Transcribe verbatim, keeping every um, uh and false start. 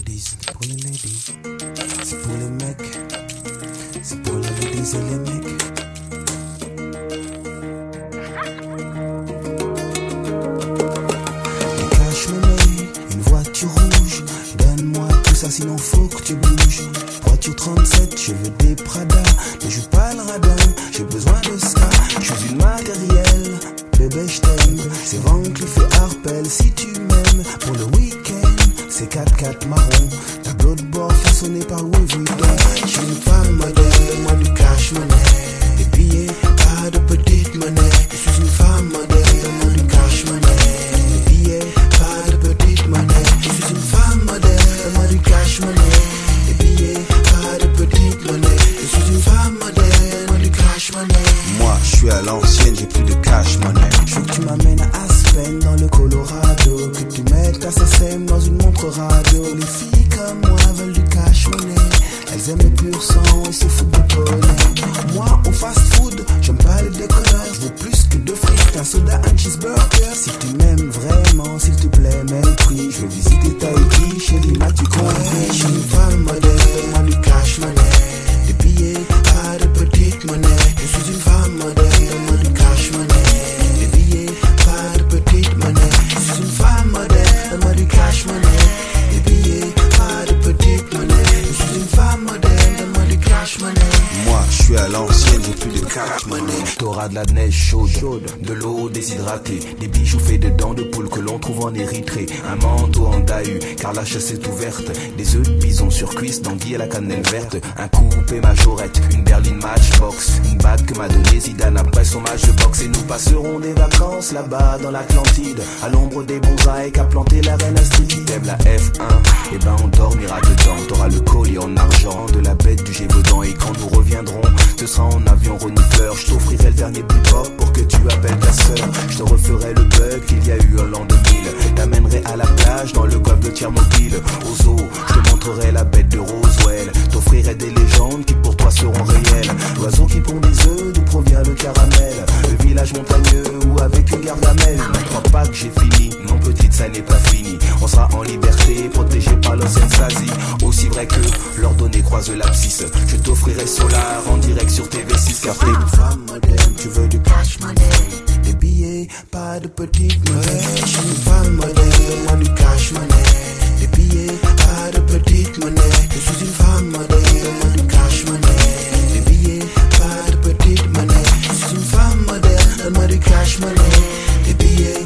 ladies, pour les ladies. C'est pour les mecs, c'est pour les ladies et les mecs. Du cash money, une voiture rouge. Donne-moi tout ça sinon faut que tu bouges. Voiture trente-sept, je veux des Prada. Ne joue pas le radin, j'ai besoin de ska. Je suis une matérielle, bébé je t'aime. C'est Van Cleef et Arpels si tu m'aimes. Pour le week-end, c'est quatre-quatre marron. Tableau de bord façonné par Louis Vuitton. Je suis une femme modèle, moi du cash money. Des billets, pas de petite monnaie. Je suis une femme modèle, moi du cash money. Des billets, pas de petite monnaie. Je suis une femme modèle, moi du cash money. Des billets, pas de petite monnaie. Je suis une femme modèle, moi du cash money. Moi, je suis à l'ancienne, j'ai plus de cash money. Je veux que tu m'amènes à Aspen dans le Colorado. Que tu mettes ta S S M dans une montre radio. Les filles comme moi veulent du cash money. Elles aiment le pur sang et se foutent de poney. Moi, au fast food, j'aime pas les déconneurs. Je veux plus que deux frites, un soda, un cheeseburger. Si tu m'aimes vraiment, s'il te plaît, mets le prix. Je veux visiter Tahiti, chérie, m'as-tu compris? Je suis une femme modèle, moi du cash money. Des billets, pas de petite monnaie. Je suis une femme modèle, moi du cash money. Des billets, pas de petite monnaie. Je suis une femme modèle, moi du cash money. Des billets, pas de petite monnaie. Je suis une femme modèle, moi du cash money. Moi, je suis à l'ancienne, j'ai plus de cash money. T'auras de la neige chaude, chaude, de l'eau déshydratée, des bijoux faits de dents de poule que l'on trouve en Érythrée, un manteau en dahu, car la chasse est ouverte, des œufs de bison sur cuisse, d'anguille à la cannelle verte, un coupé majorette, une berline matchbox, une bague que m'a donné Zidane après son match de boxe. Et nous passerons des vacances là-bas dans l'Atlantide, à l'ombre des bonsaïs qu'a planté la reine Astrid. T'aimes la F un, et ben on dormira dedans. T'auras le collier en argent de la bête du Gévaudan. Et quand nous reviendrons, ce sera en avion renifleur. Je t'offrirai le dernier bebop pour que tu appelles ta sœur. Je te referai le bug qu'il y a eu en l'an deux mille. T'amènerai à la plage dans le golfe de Tchernobyl. Au zoo, je te montrerai la bête de Roswell. T'offrirai des légendes qui pour toi seront réelles. L'oiseau qui pond des œufs, d'où provient le caramel. Le village montagneux ou avec une gargamelle. Ne crois pas que j'ai fini, non petite, ça n'est pas fini. On sera en liberté, protégé par l'Océan-Sazie. Aussi vrai que l'ordonnée croise l'abscisse. Je t'offrirai Solar en direct sur T V six. Car t'es une femme modèle, tu veux du cash money. Des billets, pas de petite monnaie. Je suis une femme modèle, moi du cash money. Des billets, pas de petite monnaie. Je suis une femme modèle, moi du cash money. Des billets, pas de petite monnaie. Je suis une femme modèle, moi du cash money. Des billets,